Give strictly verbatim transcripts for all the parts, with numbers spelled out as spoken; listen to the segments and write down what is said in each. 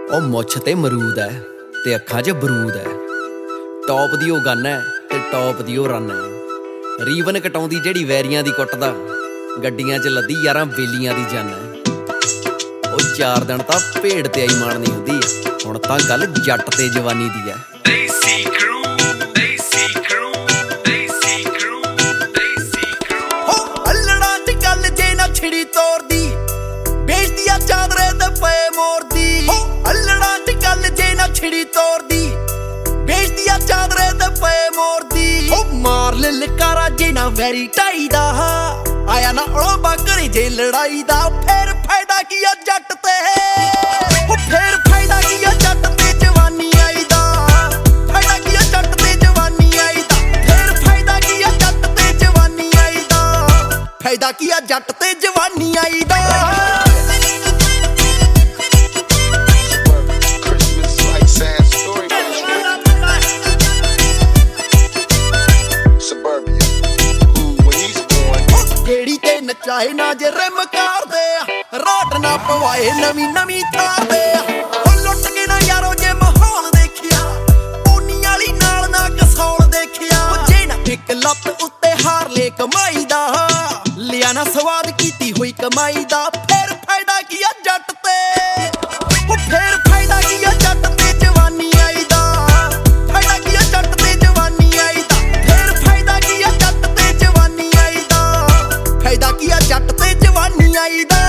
ਉਹ ਮੁੱਛ ਤੇ ਮਰੂਦ ਹੈ ਤੇ ਅੱਖਾਂ 'ਚ ਬਰੂਦ ਹੈ। ਟੌਪ ਦੀ ਉਹ ਗਨ ਹੈ ਤੇ ਟੌਪ ਦੀ ਉਹ ਰਨ ਹੈ। ਰੀਵਨ ਕਟਾਉਂਦੀ ਜਿਹੜੀ ਵੈਰੀਆਂ ਦੀ ਕੁੱਟਦਾ, ਗੱਡੀਆਂ 'ਚ ਲੱਦੀ ਯਾਰਾਂ ਬੇਲੀਆਂ ਦੀ ਜਨ ਹੈ। ਉਹ ਚਾਰ ਦਿਨ ਤਾਂ ਭੇਡ ਤੇ ਆਈ ਮਾਰਨੀ ਹੁੰਦੀ, ਹੁਣ ਤਾਂ ਗੱਲ ਜੱਟ ਤੇ ਜਵਾਨੀ ਦੀ ਹੈ। ਛਿੜੀ ਤੋਰਦੀ ਵੇਚਦੀ ਆ ਚਾਦਰੇ ਤੇ ਪਏ ਮੋਰਦੀ। ਅੱਲੜਾਂ ਚ ਗੱਲ ਜੇ ਨਾ ਛਿੜੀ ਤੋਰਦੀ ਵੇਚਦੀ ਆ ਚਾਦਰੇ ਤੇ ਪਏ ਮੋਰਦੀ। ਉਹ ਮਾਰ ਲੈ ਲਕਾਰਾ ਜੇ ਨਾ ਵੈਰੀ ਢਾਈ ਦਾ, ਆਇਆ ਨਾ ਉਹ ਘਰੇ ਜੇ ਲੜਾਈ ਦਾ। ਫੇਰ ਫਾਇਦਾ ਕੀ ਆ ਜੱਟ ਤੇ, ਉਹ ਫੇਰ ਫਾਇਦਾ ਕੀ ਆ ਜੱਟ ਤੇ ਜਵਾਨੀ ਆਈ ਦਾ। ਫਾਇਦਾ ਕੀ ਆ ਜੱਟ ਤੇ ਜਵਾਨੀ ਆਈ ਦਾ। ਫੇਰ ਫਾਇਦਾ ਕੀ ਆ ਜੱਟ ਤੇ ਜਵਾਨੀ ਆਈ ਦਾ। ਫਾਇਦਾ ਕੀ ਆ ਜੱਟ ਤੇ ਜਵਾਨੀ ਆਈ ਦਾ। ਜਿਹੜੀ ਤੇ ਨਚਾਏ ਨਾ ਜੇ ਰਿਮ ਕਰਦੇ ਆ, ਰਾਟ ਨਾ ਪਵਾਏ ਨਵੀਂ ਨਵੀਂ ਥਾਰ ਦੇ ਆ। ਉਹ ਲੁੱਟ ਕੇ ਨਾ ਯਾਰੋ ਜੇ ਮਾਹੌਲ ਦੇਖਿਆ, ਪੋਨੀ ਵਾਲੀ ਨਾਲ ਨਾ ਕਸੌਲ ਦੇਖਿਆ। ਉਹ ਜੇ ਨਾ ਇੱਕ ਲੱਤ ਉੱਤੇ ਹਾਰ ਲੈ ਕਮਾਈ ਦਾ, ਲਿਆ ਨਾ ਸਵਾਦ ਕੀਤੀ ਹੋਈ ਕਮਾਈ ਦਾ। ਫੇਰ ਫਾਇਦਾ ਕੀ ਆ ਜੱਟ ਤੇ, ਉਹ ਫੇਰ ਫਾਇਦਾ ਕੀ ਆ ਜੱਟ ਤੇ ਜਵਾਨੀ ਆਈ ਦਾ। ਫਾਇਦਾ ਕੀ ਆ ਜੱਟ ਤੇ ਜਵਾਨੀ ਆਈ ਦਾ। ਫੇਰ ਫਾਇਦਾ ਕੀ ਆ ਜੱਟ ਤੇ ਜਵਾਨੀ ਆਈ ਦਾ। ਫਾਇਦਾ ਕੀ ਆ ਜੱਟ ਤੇ ਜਵਾਨੀ ਆਈ ਦਾ।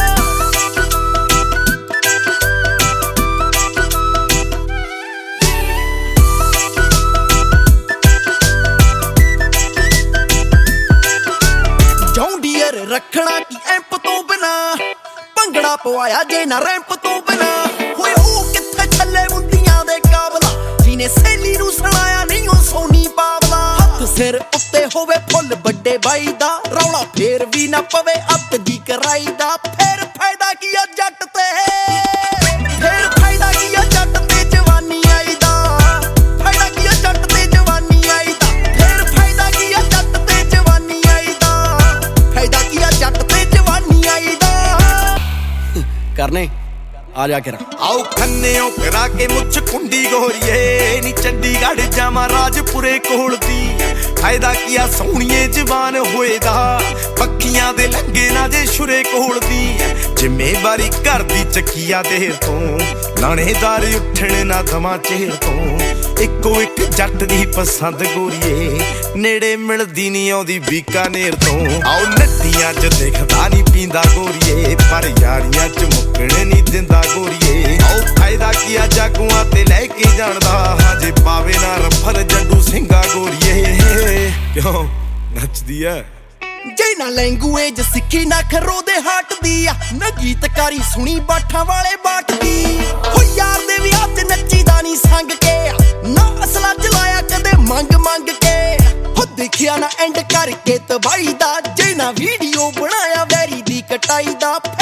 ਜੌਂਡੀਅਰ ਰੱਖਣਾ ਕੀ ਐਂਪ ਤੋਂ ਬਿਨਾ, ਭੰਗੜਾ ਪਵਾਇਆ ਜੇ ਨਾ ਰੈਂਪ ਤੋਂ ਬਿਨਾ। ਹੋਏ ਉਹ ਕਿੱਥੇ ਛੱਲੇ ਮੁੰਡੀਆਂ ਦੇ ਕਾਬਲਾ, ਜਿਹਨੇ ਸਹੇਲੀ ਨੂੰ ਸੁਣਾਇਆ ਨਹੀਂ ਉਹ ਸੋਨੀ ਪਾਵਲਾ। ਹੱਥ ਸਿਰ ਉੱਤੇ ਹੋਵੇ ਫੁੱਲ ਵੱਡੇ ਬਾਈ ਦਾ, ਰੌਲਾ ਫੇਰ ਵੀ ਨਾ ਪਵੇ ਅੱਤ ਦੀ ਕਰਾਈ ਦਾ। ਫੇਰ ਫਾਇਦਾ ਕੀ ਆ ਜੱਟ ਤੇ, ਫੇਰ ਫਾਇਦਾ ਕੀ ਆ ਜੱਟ ਤੇ ਜਵਾਨੀ ਆਈ ਦਾ। ਫਾਇਦਾ ਕੀ ਆ ਜੱਟ ਤੇ ਜਵਾਨੀ ਆਈ ਦਾ। ਫੇਰ ਫਾਇਦਾ ਕੀ ਆ ਜੱਟ ਤੇ ਜਵਾਨੀ ਆਈ ਦਾ। ਫਾਇਦਾ ਕੀ ਆ ਜੱਟ ਤੇ ਜਵਾਨੀ ਆਈ ਦਾ। ਕਰਨੇ ਆ ਜਾ ਕੇ ਆਓ ਖੰਨਿਓ ਕਰਾ ਕੇ ਮੁੱਛ ਕੁੰਡੀ ਗੋਰੀਏ, ਨੀ ਚੰਡੀਗੜ੍ਹ ਜਾਵਾਂ ਰਾਜਪੁਰੇ ਕੋਲ ਦੀ। ਫਾਇਦਾ ਕੀ ਆ ਸੋਹਣੀਏ ਜਵਾਨ ਹੋਏ ਦਾ, ਪੱਕੀਆਂ ਦੇ ਲੰਗੇ ਨਾ ਜੇ ਸ਼ੁਰੇ ਕੋਲ ਦੀ। ਜ਼ਿੰਮੇਵਾਰੀ ਘਰ ਦੀ ਚੱਕੀਆ ਦੇਰ ਤੋਂ, ਲਾਣੇਦਾਰ ਉੱਠਣ ਨਾ ਦਵਾਂ ਚਿਹਰ ਤੋਂ। ਇੱਕੋ ਇੱਕ ਜੱਟ ਦੀ ਪਸੰਦ ਗੋਰੀਏ, ਨੇੜੇ ਮਿਲਦੀ ਨੀ ਆਉਂਦੀ ਬੀਕਾਨੇਰ ਤੋਂ। ਆਓ ਨੱਟੀਆਂ ਚ ਦੇਖਦਾ ਨੀ ਪੀਂਦਾ ਗੋਰੀਏ, ਪਰ ਯਾਰੀਆਂ ਚ ਮੁੱਕਣ ਨੀ ਦਿੰਦਾ ਗੋਰੀਏ। ਆਓ ਫਾਇਦਾ ਕੀ ਆ ਜਾਗੂਆਂ ਤੇ ਲੈ ਕੇ ਜਾਣਦਾ, ਹਜੇ ਪਾਵੇ ਨਾ ਰਫਲ ਜੱਡੂ ਸਿੰਘਾ ਗੋਰੀਏ। ਕਿਉਂ ਨੱਚਦੀ ਐ ਜੇ ਨਾ ਲੈਂਗੂਏਜ ਸਿੱਖੀ ਨਾ ਖਰੋ ਦੇ ਹਾਟ ਦੀ ਆ, ਨਾ ਗੀਤਕਾਰੀ ਸੁਣੀ ਬਾਠਾਂ ਵਾਲੇ ਬਾਟ ਦੀ। ਹੋ ਯਾਰ ਦੇ ਵਿਆਹ ਚ ਨੱਚੀਦਾ ਨੀ ਸੰਗ ਕੇ, ਨਾ ਅਸਲਾ ਚਲਾਇਆ ਕਦੇ ਮੰਗ ਮੰਗ ਕੇ। ਹੋ ਦੇਖਿਆ ਨਾ ਐਂਡ ਕਰਕੇ ਤਬਾਈ ਦਾ, ਜੇ ਨਾ ਵੀਡੀਓ ਬਣਾਇਆ ਵੈਰੀ ਦੀ ਕਟਾਈ ਦਾ।